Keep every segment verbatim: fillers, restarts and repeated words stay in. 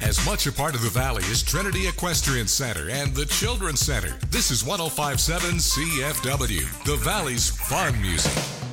As much a part of the Valley as Trinity Equestrian Center and the Children's Center, this is one oh five point seven C F W, the Valley's fun music.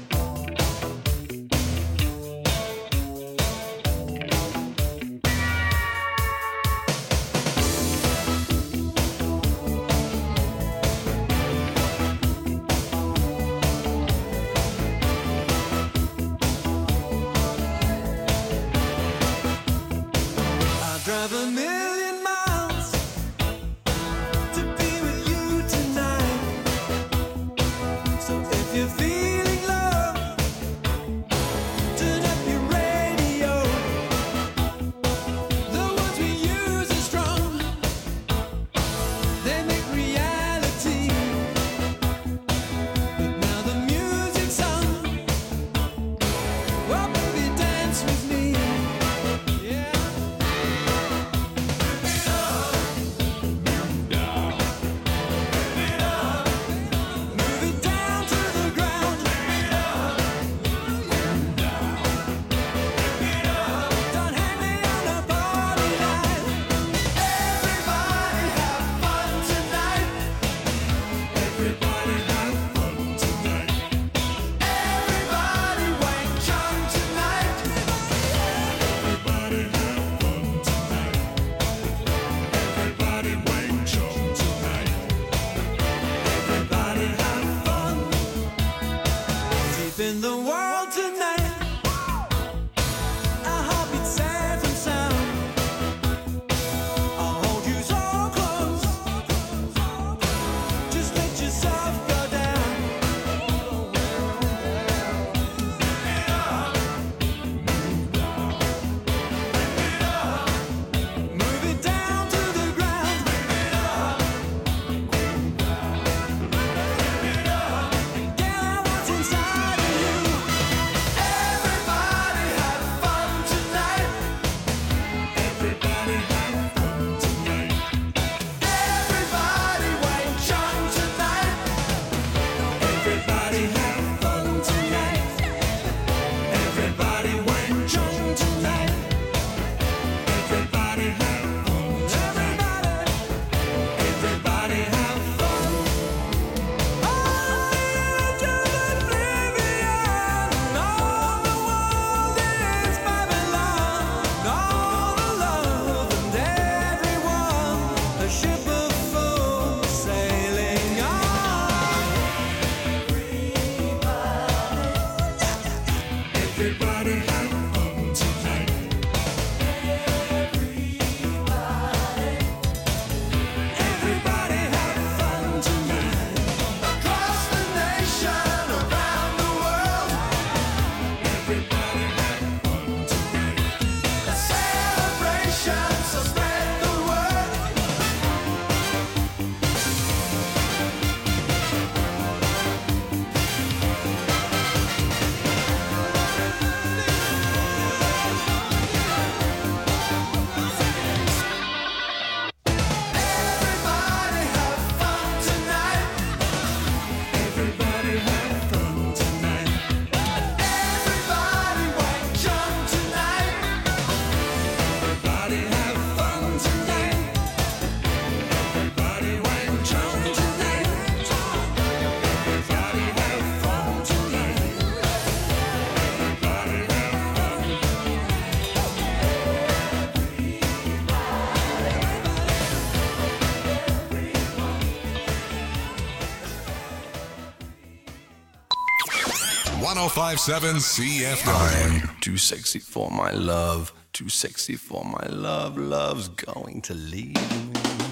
one oh five point seven C F W. I'm too sexy for my love, too sexy for my love, love's going to leave me.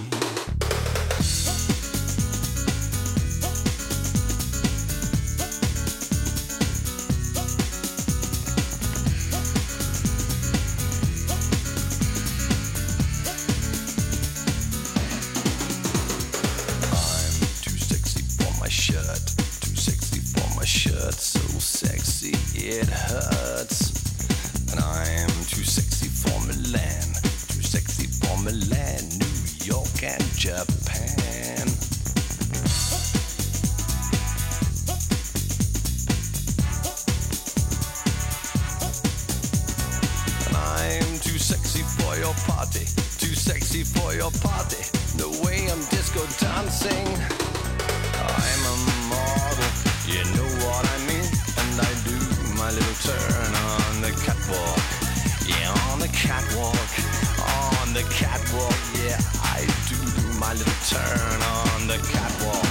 It hurts, and I'm too sexy for Milan, too sexy for Milan, New York and Japan. And I'm too sexy for your party, sexy for your party, the way I'm disco dancing. I'm a model, you know what I mean. And I do my little turn on the catwalk. Yeah, on the catwalk, on the catwalk. Yeah, I do my little turn on the catwalk.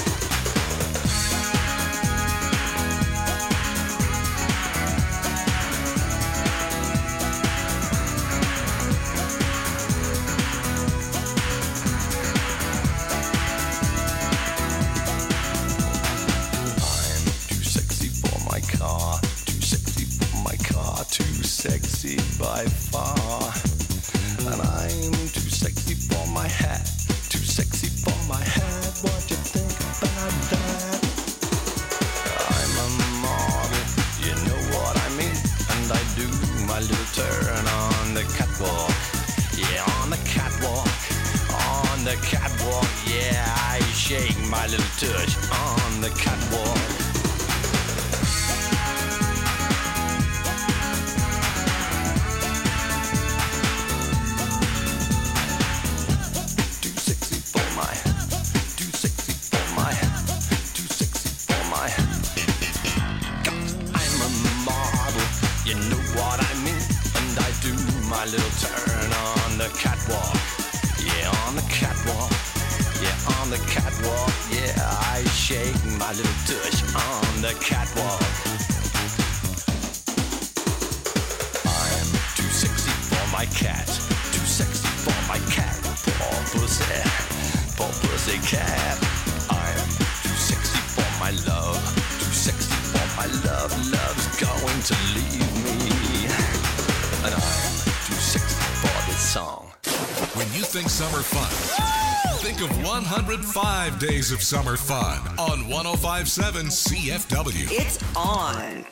Sexy by far, and I'm too sexy for my hat, too sexy for my hat. What you think about that? I'm a model, you know what I mean, and I do my little turn on the catwalk. Yeah, on the catwalk, on the catwalk. Yeah, I shake my little touch on the catwalk. Little turn on the catwalk, yeah, on the catwalk, yeah, on the catwalk, yeah, I shake my little tush on the catwalk. I'm too sexy for my cat, too sexy for my cat, poor pussy, poor pussy cat. I'm too sexy for my love, too sexy for my love, love's going to leave me, and I'm too sexy for this song. When you think summer fun, think of one hundred five days of summer fun on one oh five point seven C F W. It's on.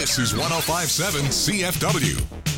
This is one oh five point seven C F W.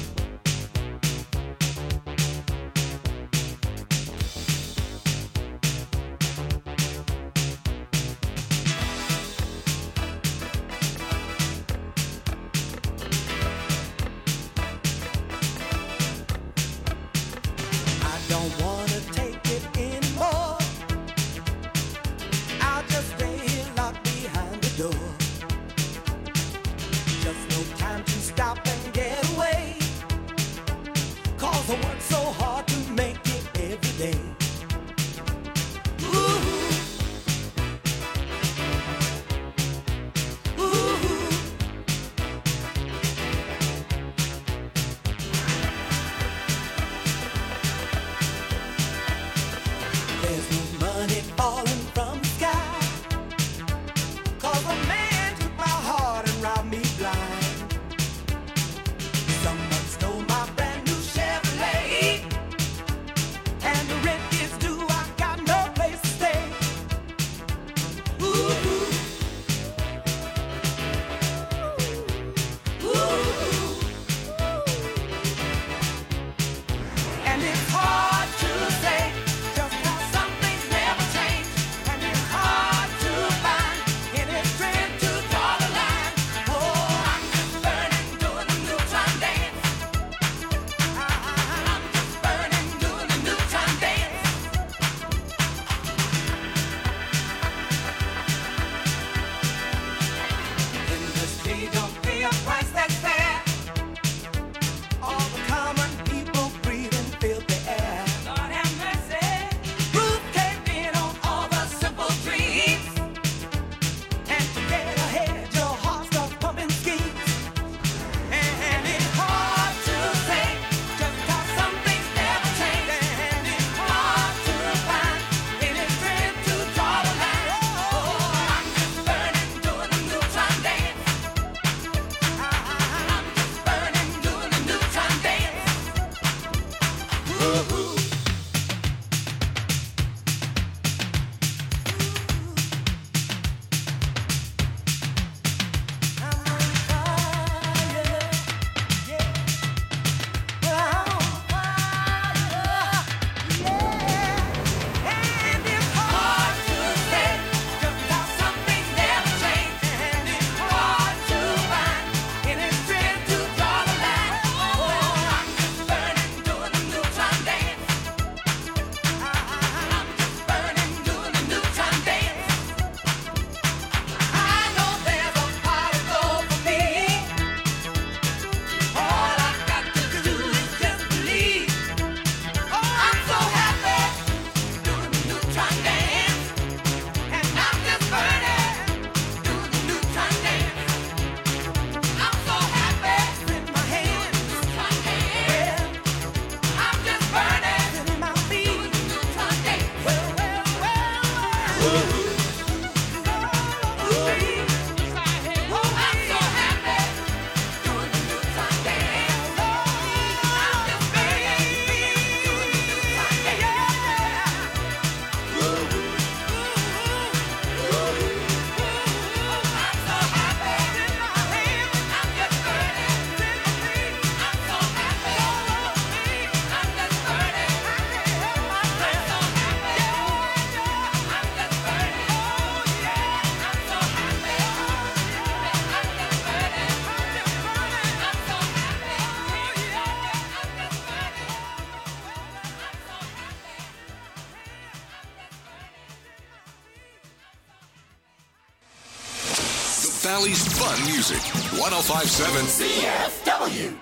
Valley's fun music. one oh five point seven C F W.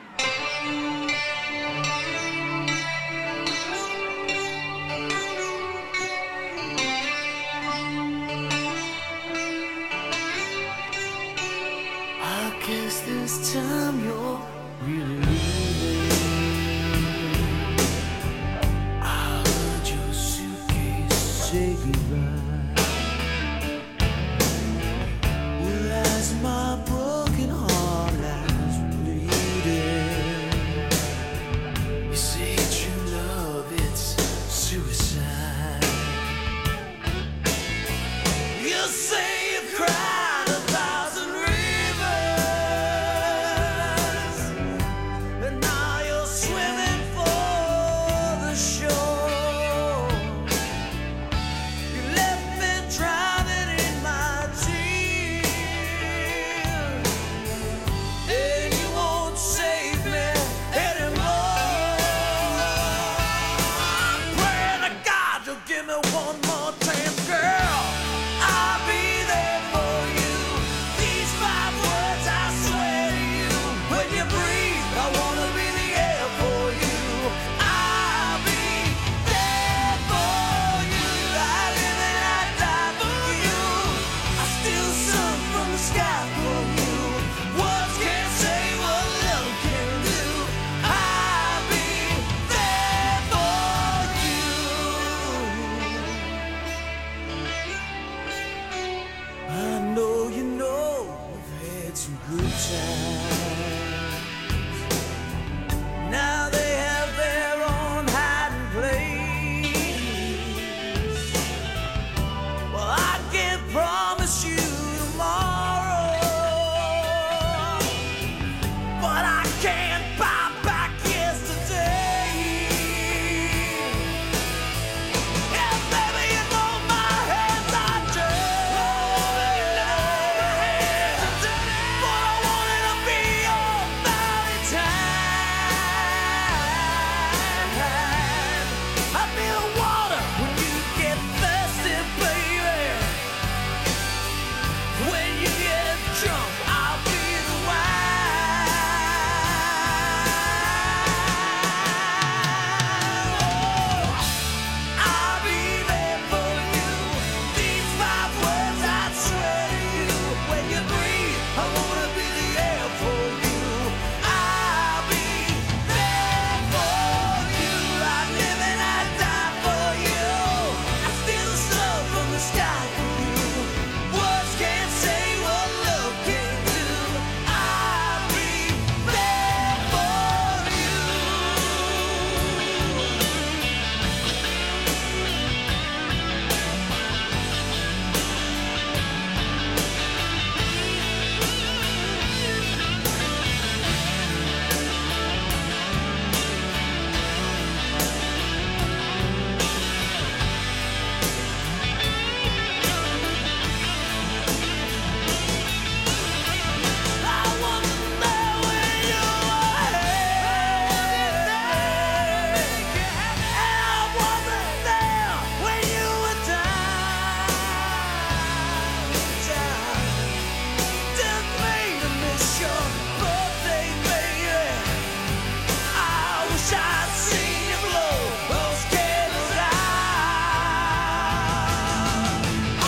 I guess this time you're really leaving. I heard your suitcase say goodbye. As my broken heart lies bleeding, you say true love, it's suicide. You say you've cried a thousand rivers. one more chance, girl. I'll be there for you. These five words I swear to you. When you breathe, I wanna be the air for you. I'll be there for you. I live and I die for you. I still sung from the sky for you. Words can't say what love can do. I'll be there for you. I know you know we've had some good times. Now they have their own hiding place. Well, I can't promise you tomorrow, but I can't buy back yesterday. Yeah, baby, you know my hands are dirty. But I wanted to be your Valentine. I'll be the water when you get thirsty, baby. When you get drunk, I'll be the wine. Oh, I'll be there for you. These five words I swear to you. When you breathe, I wanna be the air for you. I'll be there for you. I live and I die for you. I steal the sun from the sky for you. Words can't say what love can do. I'll be there for you. I wasn't there when you were here, and I wasn't there when you were down. Didn't mean to miss your birthday, baby. I wish I'd seen you blow those candles out.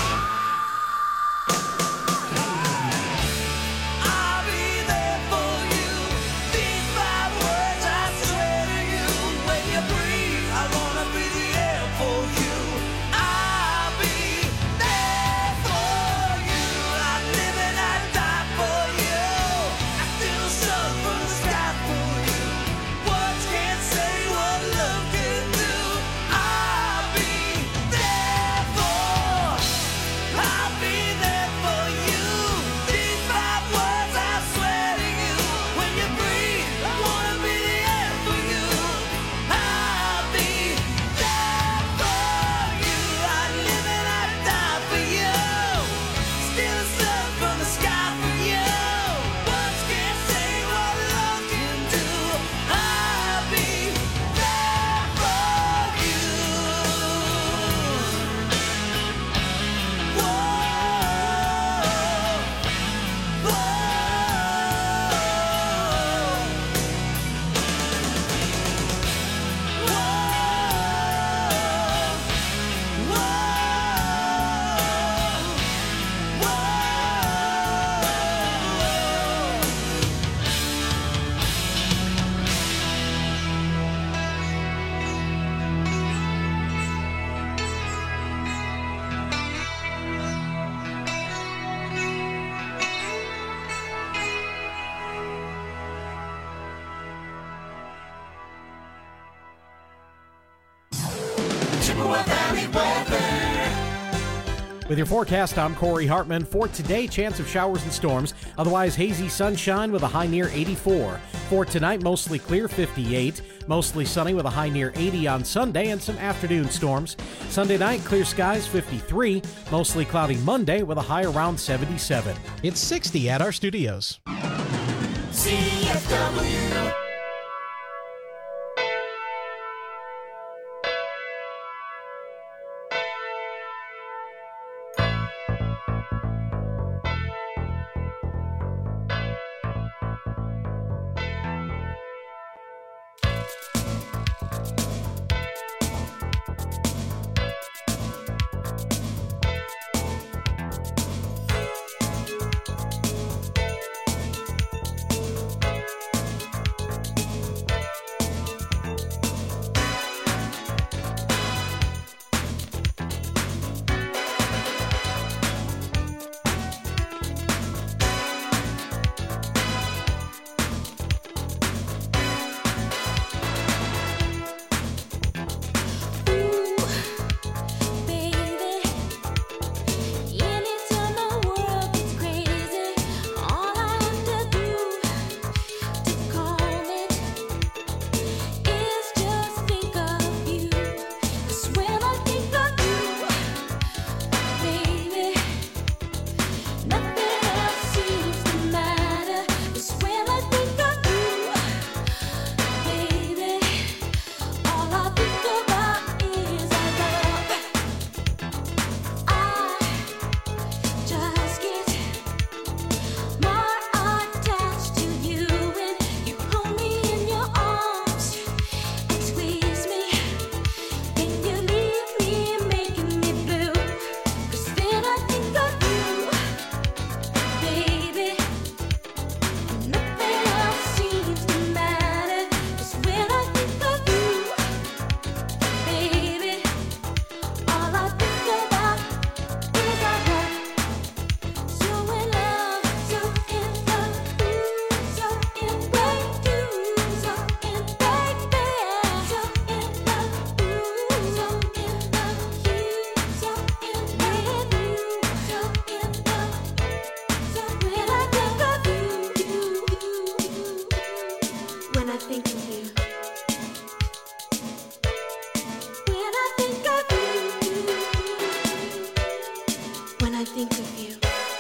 I'll be there for you. These five words I swear to you. When you breathe, I wanna be the air for you. I'll be there for you. I live and I die for you. I still sun from the sky for you. Words can't say what love can do. I'll be there for. I'll be there for you. These five words I swear to you. When you breathe, I wanna be the air for you. I'll be there for you. I live and I die for you. Steal the sun from the sky for you. Words can't say what love can do. I'll be there for you. Whoa, whoa, With your forecast, I'm Corey Hartman. For today, chance of showers and storms. Otherwise, hazy sunshine with a high near eighty-four. For tonight, mostly clear, fifty-eight. Mostly sunny with a high near eighty on Sunday and some afternoon storms. Sunday night, clear skies, fifty-three. Mostly cloudy Monday with a high around seventy-seven. It's sixty at our studios. C F W. think of you.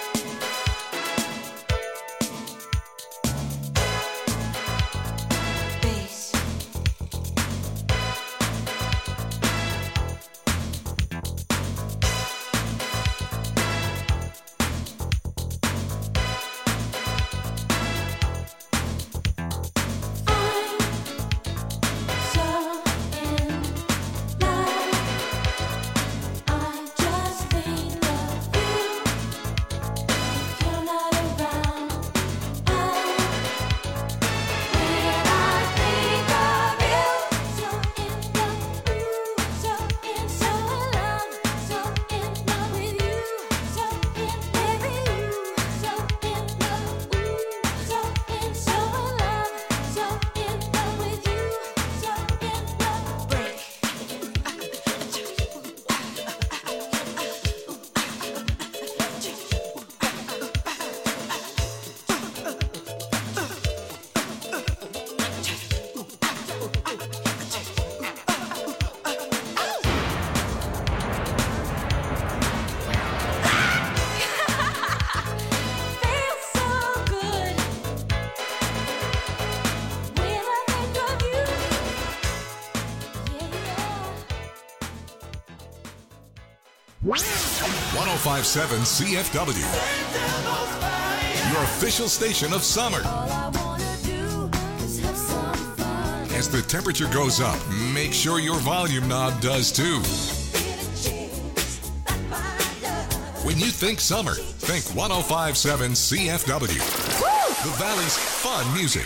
one oh five point seven C F W, your official station of summer. As the temperature goes up, make sure your volume knob does too. When you think summer, think one oh five point seven C F W, the Valley's fun music.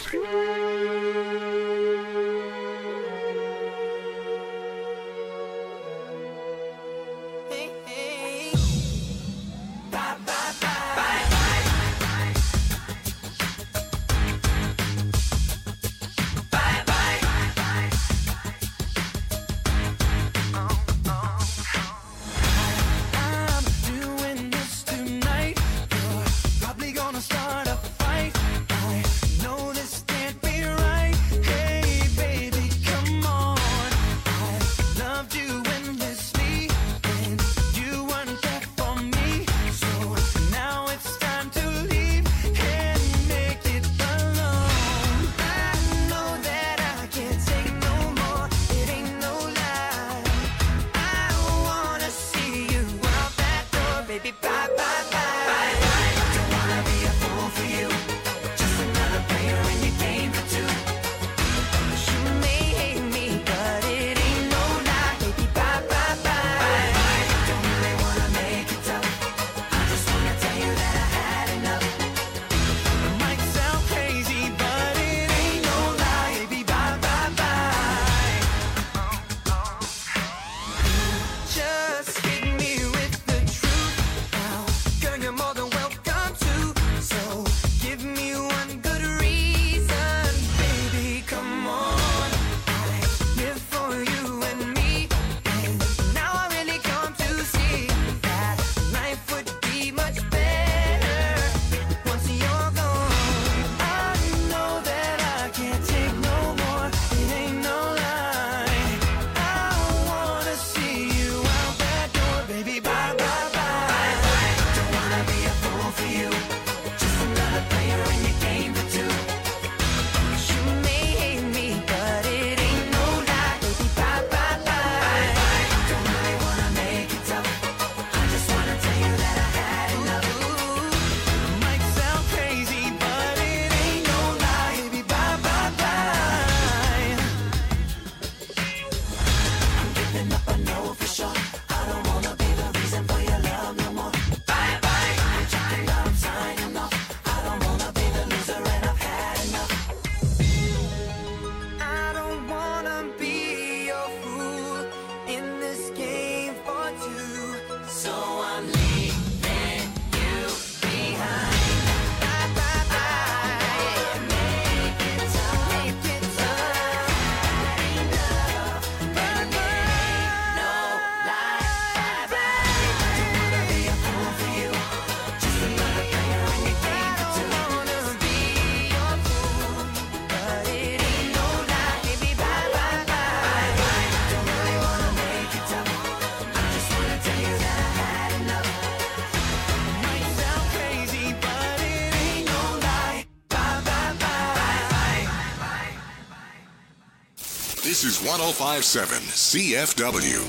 This is one oh five point seven C F W.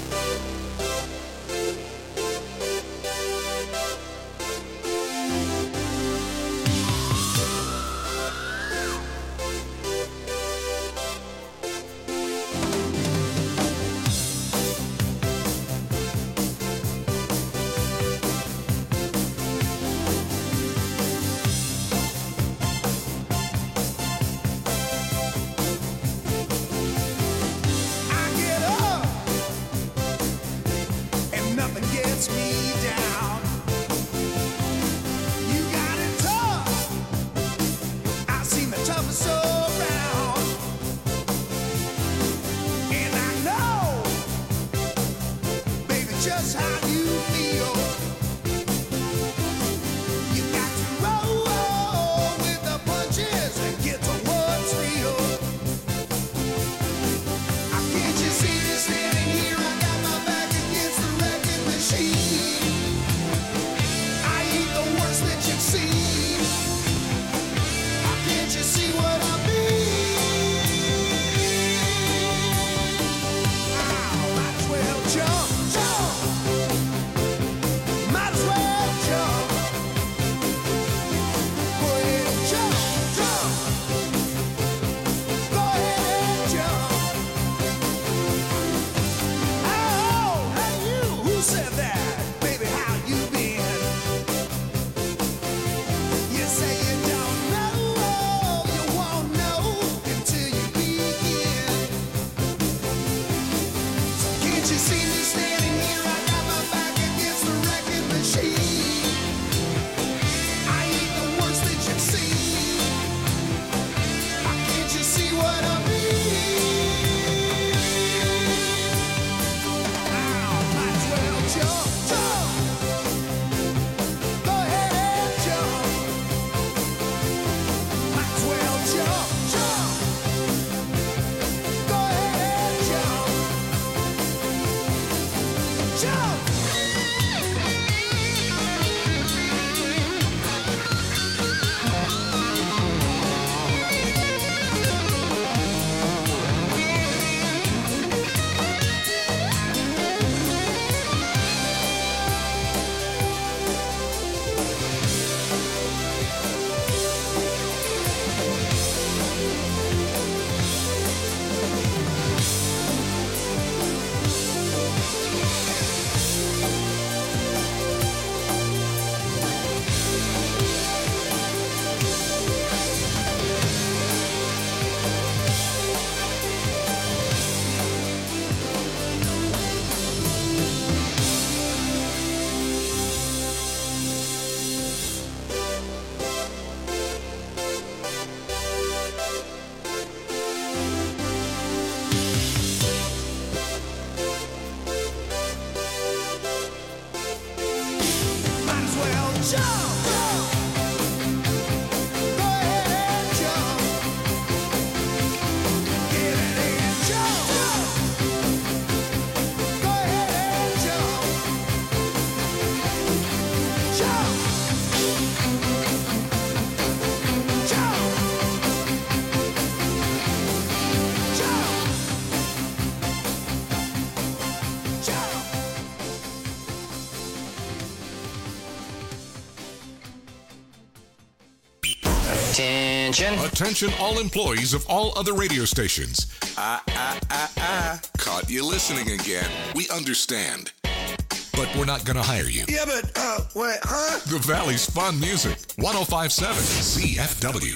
Attention. Attention all employees of all other radio stations. Ah, ah, ah, ah. Caught you listening again. We understand. But we're not going to hire you. Yeah, but, uh, wait, huh? The Valley's fun music. one oh five point seven C F W.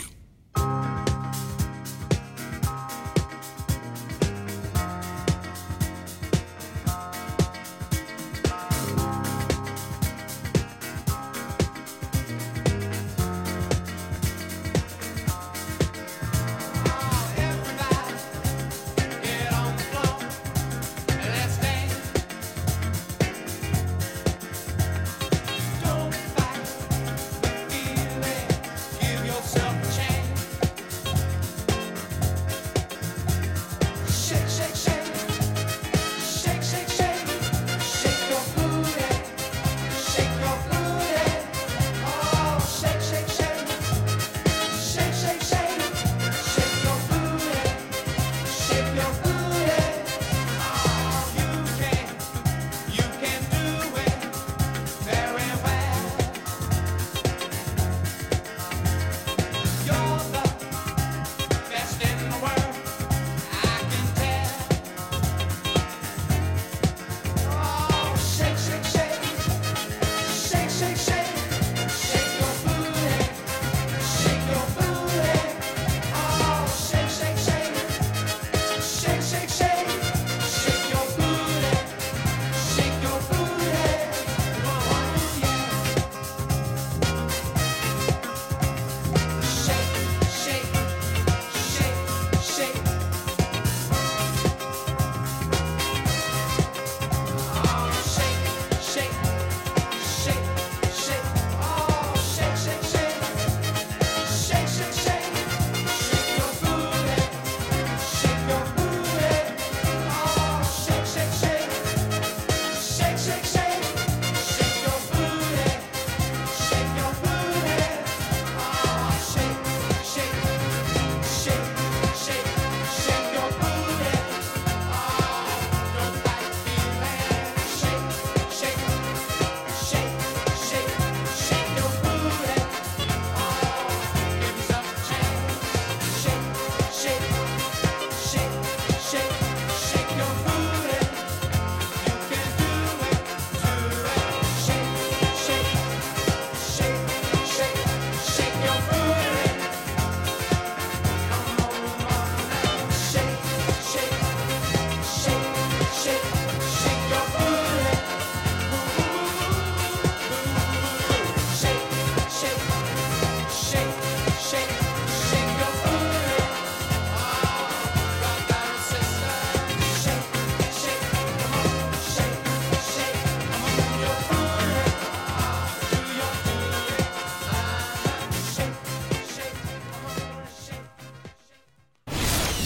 Give yourself a chance.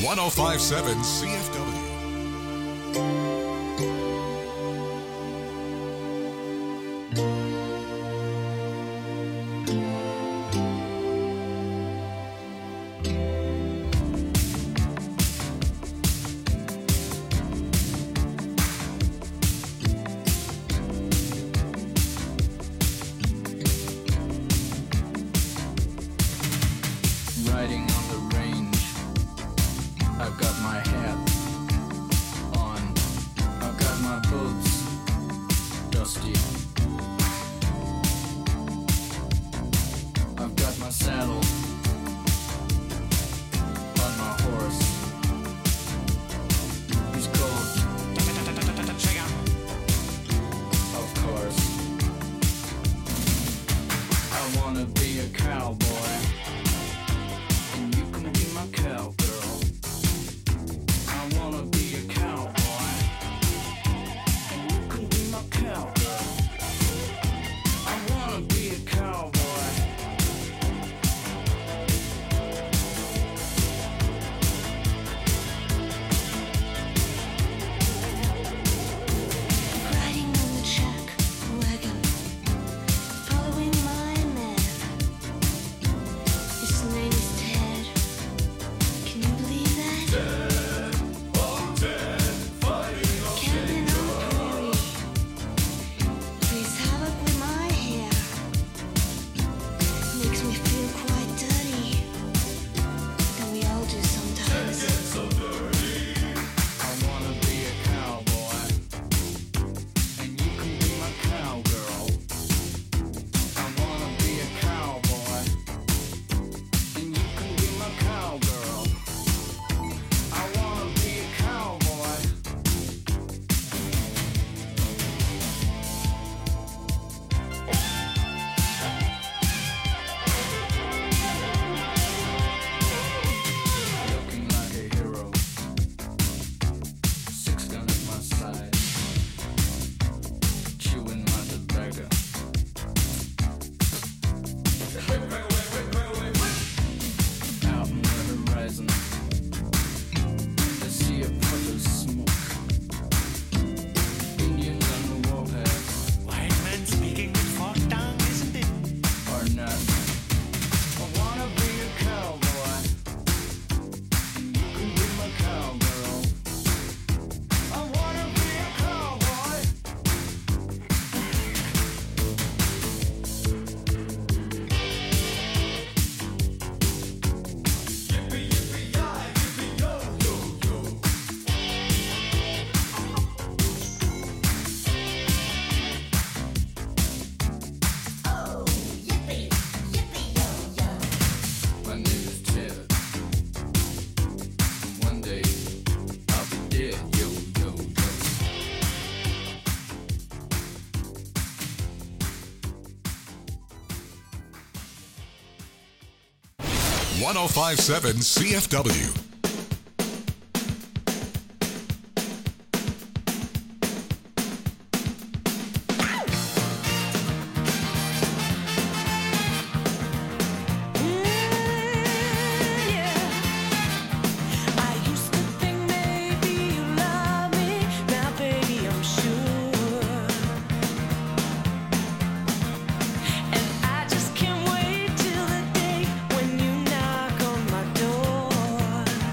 one oh five point seven C F W. Riding on the range, I've got my hat on, I've got my boots dusty, I've got my saddle on my horse, he's cold, of course, I wanna be a cowboy. Cowgirl, I wanna be a cowboy, and you can be my cowgirl. I wanna be a cowboy. Riding on the chuck wagon, following my man. His name is Ted. Can you believe that? Dead, oh dead, fighting on camping on the prairie. Plays havoc with my hair. Makes me feel quite dirty. And we all do sometimes. Get so dirty. I wanna be a cowboy, and you can be my cowgirl. I wanna be a cowboy, and you can be my cowgirl. I wanna be a cowboy. Looking like a hero, six gun at my side, chewing my tobacco. Out in the horizon, I see a puff of smoke. Indians on the warpath, White man speaking with fork tongue, isn't it? or not. I wanna be a cowboy, and you can be my cowgirl. I wanna be a cowboy. My name is Ted. And one day I'll be dead. Yo, yo, yo. one oh five point seven C F W. I used to think maybe you love me, now baby I'm sure. And I just can't wait till the day when you knock on my door.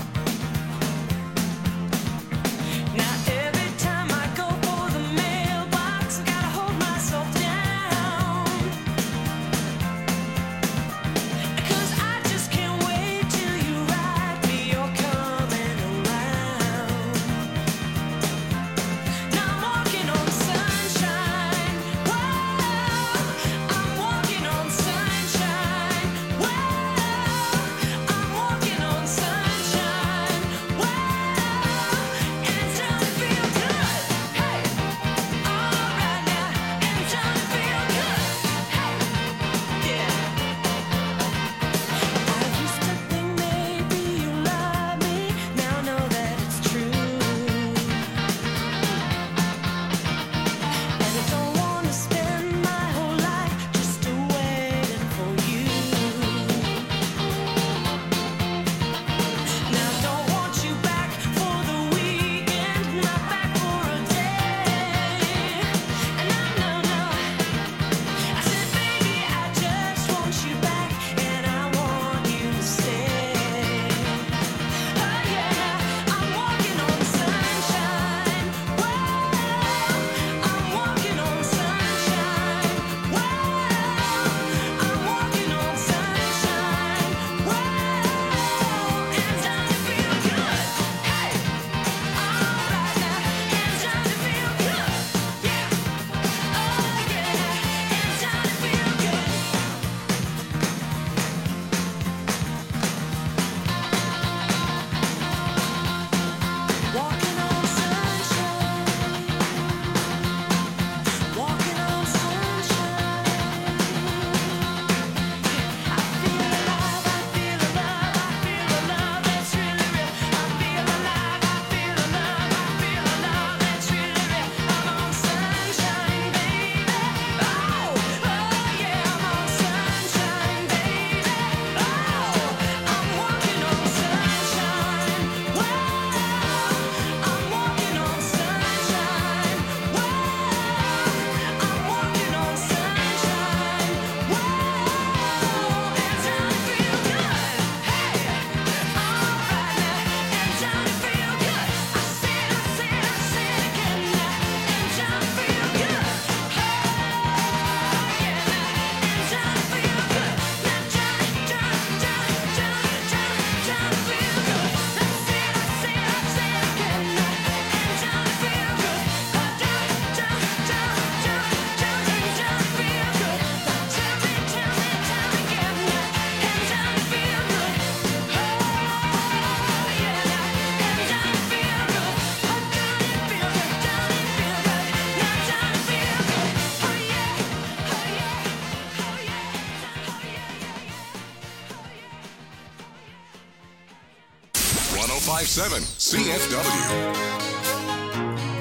five seven C F W.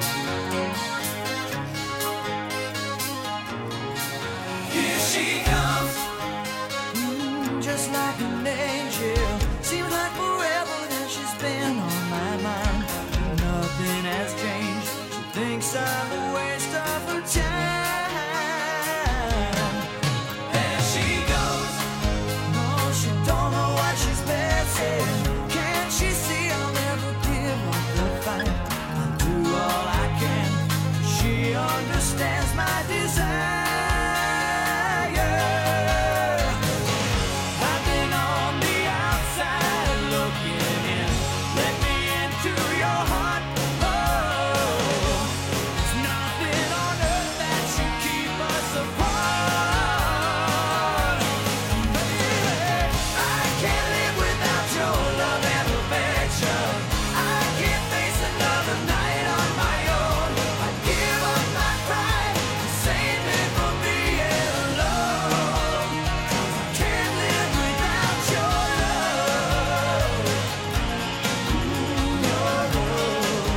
Here she comes, mm, just like an angel. Seems like forever that she's been on my mind. Nothing has changed. She thinks I'm a waste of her time. There she goes. No, she don't know what she's missing. Can't she see I'll never give up the fight? I'll do all I can. She understands my desire. I've been on the outside looking in. Let me into your heart. Oh, there's nothing on earth that should keep us apart. Baby, I can't live without your love and affection. I can't face another night on my own. I give up my pride to save me from being alone. 'Cause I can't live without your love. Ooh, your love.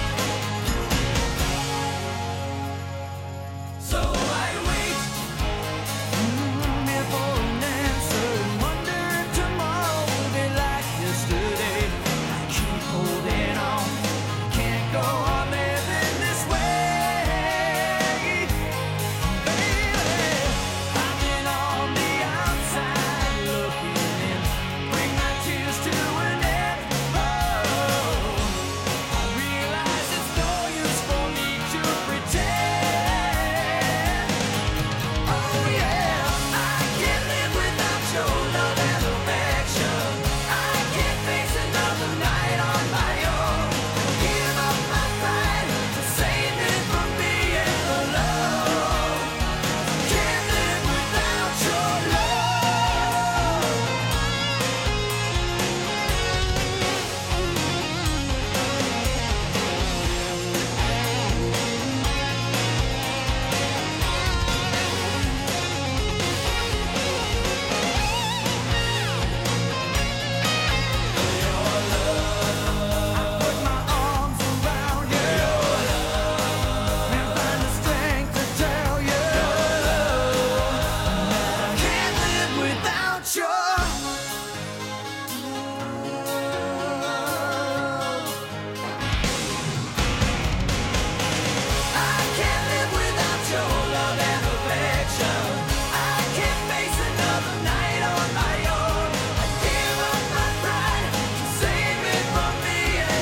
So I wait mm, here for an answer. Wonder if tomorrow will be like yesterday. I keep holding on. Can't go on living this way. Baby, I've been on the outside looking in. Bring my tears to an end. Oh, I realize it's no use for me to pretend. Oh yeah, I can't live without your love and affection. I can't face another night on my own. Give up my pride to save me from being alone. Can't live without your love. Put my arms around you and find the strength to tell you that I can't live without your love. I can't live without your love and affection. I can't face another night on my own. I give up my pride to save me from being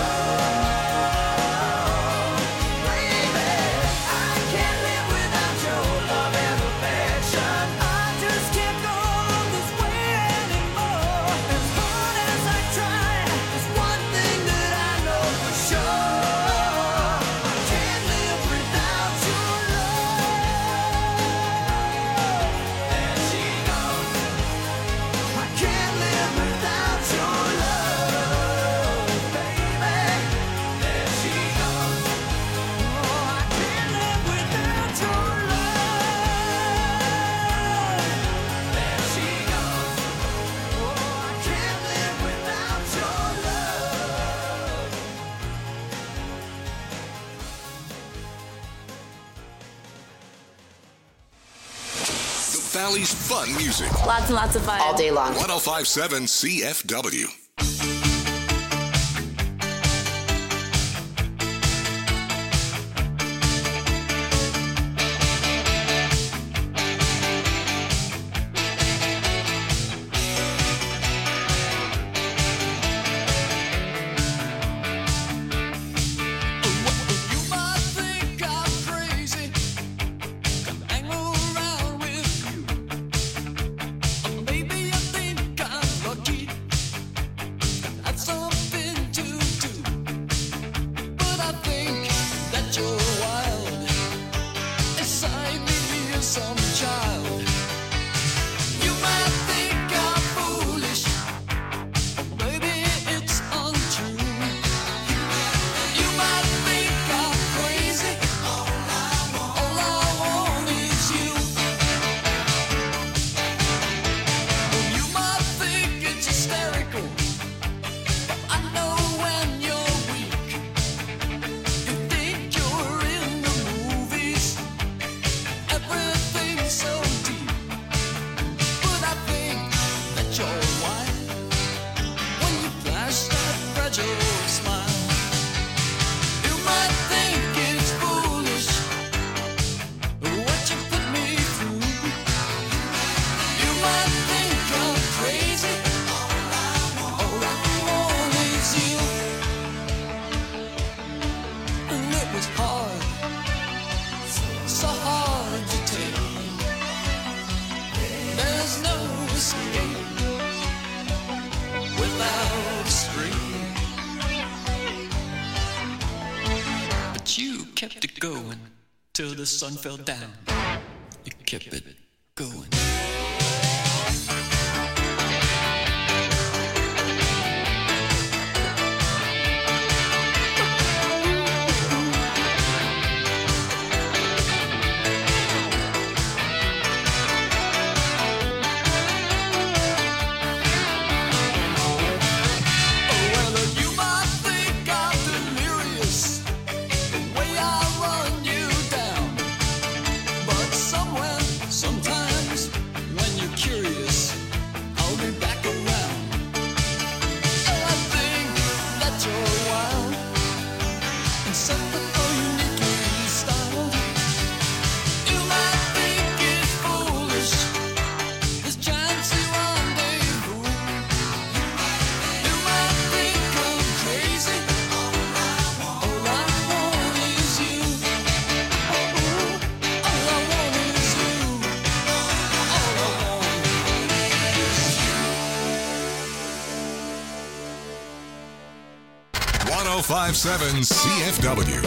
alone. Baby, I can't live without your love and affection. I just can't go on this way anymore. As hard as I try, there's one thing that I know for sure. I can't live without your love. There she goes. I can't live without your love, baby. There she goes. Oh, I can't live without your love. There she goes. Oh, I can't live without your love. The Valley's fun music. Lots and lots of fun. All day long. one oh five point seven C F W. You might think I'm crazy, hang around with you. Maybe you think I'm lucky, that's something to do. But I think that you're wild, inside me is some child. You might think I'm foolish, maybe it's untrue. You might think I'm crazy. All I want is you. You might think it's hysterical, but I know going till the sun fell down. You kept it going. ten fifty-seven C F W.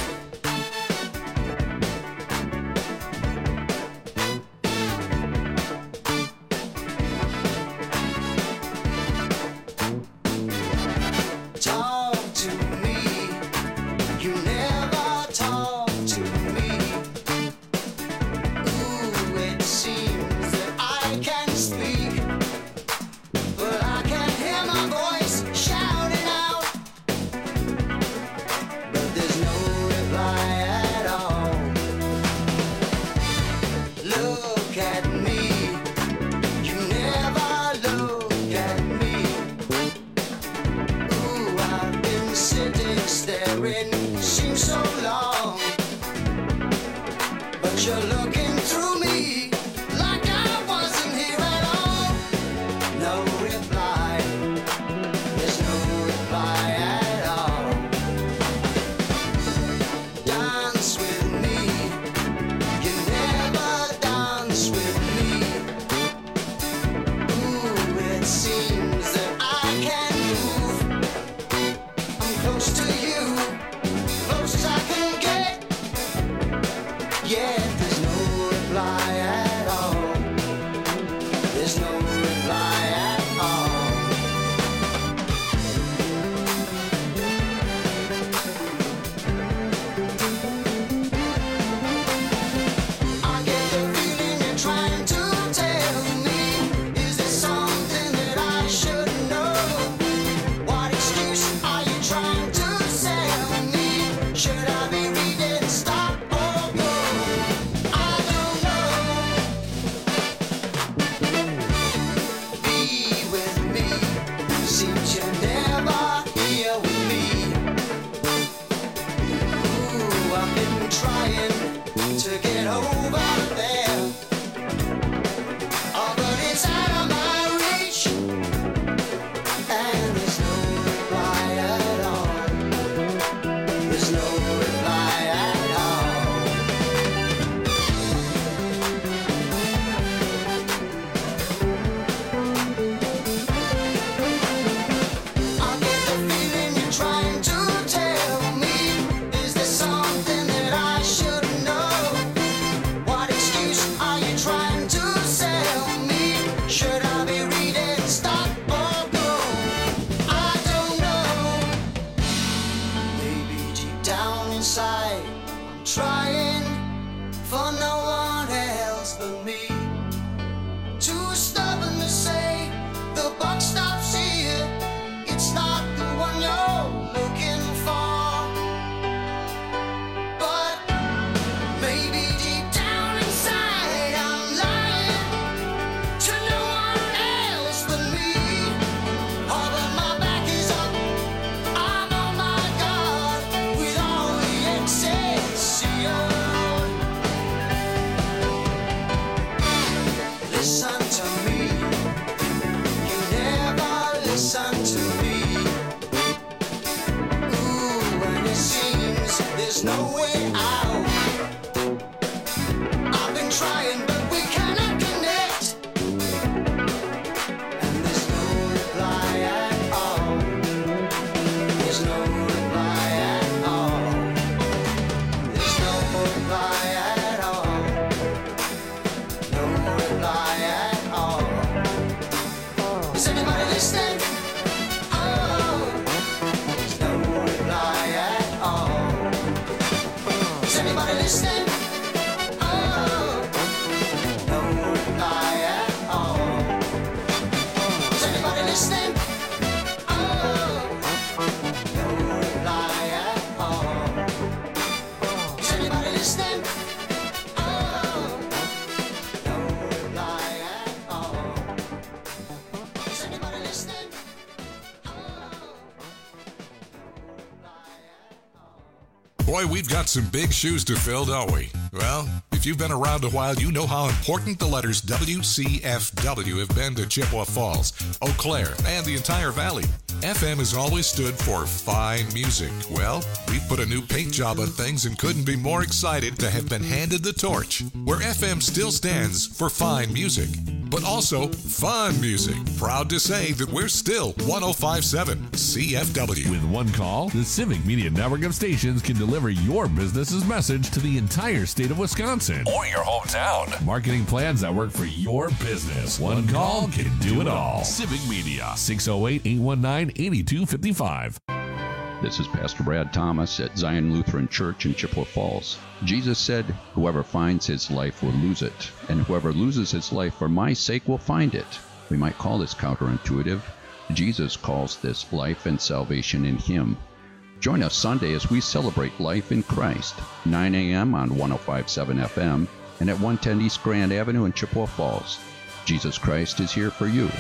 Boy, we've got some big shoes to fill, don't we? Well, if you've been around a while, you know how important the letters W C F W have been to Chippewa Falls, Eau Claire, and the entire valley. F M has always stood for fine music. Well, we've put a new paint job on things and couldn't be more excited to have been handed the torch, where F M still stands for fine music, but also fun music. Proud to say that we're still one oh five point seven C F W. With one call, the Civic Media Network of stations can deliver your business's message to the entire state of Wisconsin Or your hometown. Marketing plans that work for your business. One call can do it all. Civic Media, six oh eight, eight one nine, eight two five five. This is Pastor Brad Thomas at Zion Lutheran Church in Chippewa Falls. Jesus said, "Whoever finds his life will lose it, and whoever loses his life for my sake will find it." We might call this counterintuitive. Jesus calls this life and salvation in him. Join us Sunday as we celebrate life in Christ, nine a.m. on one oh five point seven F M and at one ten East Grand Avenue in Chippewa Falls. Jesus Christ is here for you.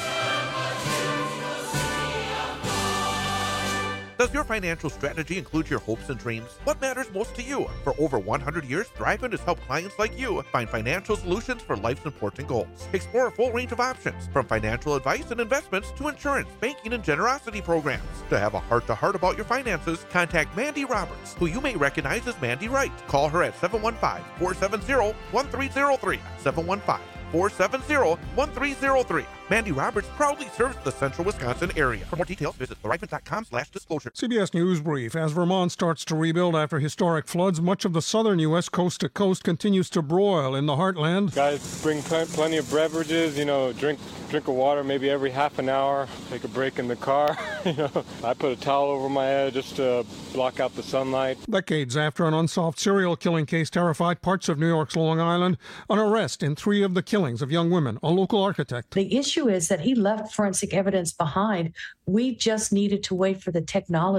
Does your financial strategy include your hopes and dreams? What matters most to you? For over one hundred years, Thrivent has helped clients like you find financial solutions for life's important goals. Explore a full range of options, from financial advice and investments to insurance, banking, and generosity programs. To have a heart-to-heart about your finances, contact Mandy Roberts, who you may recognize as Mandy Wright. Call her at seven one five, four seven zero, one three zero three, seven one five, four seven zero, one three zero three. Mandy Roberts proudly serves the central Wisconsin area. For more details, visit thrivent.com slash disclosure. C B S News Brief. As Vermont starts to rebuild after historic floods, much of the southern U S coast to coast continues to broil in the heartland. Guys, bring pl- plenty of beverages, you know, drink drink of water maybe every half an hour, take a break in the car. you know, I put a towel over my head just to block out the sunlight. Decades after an unsolved serial killing case terrified parts of New York's Long Island, an arrest in three of the killings of young women, a local architect. The issue is that he left forensic evidence behind. We just needed to wait for the technology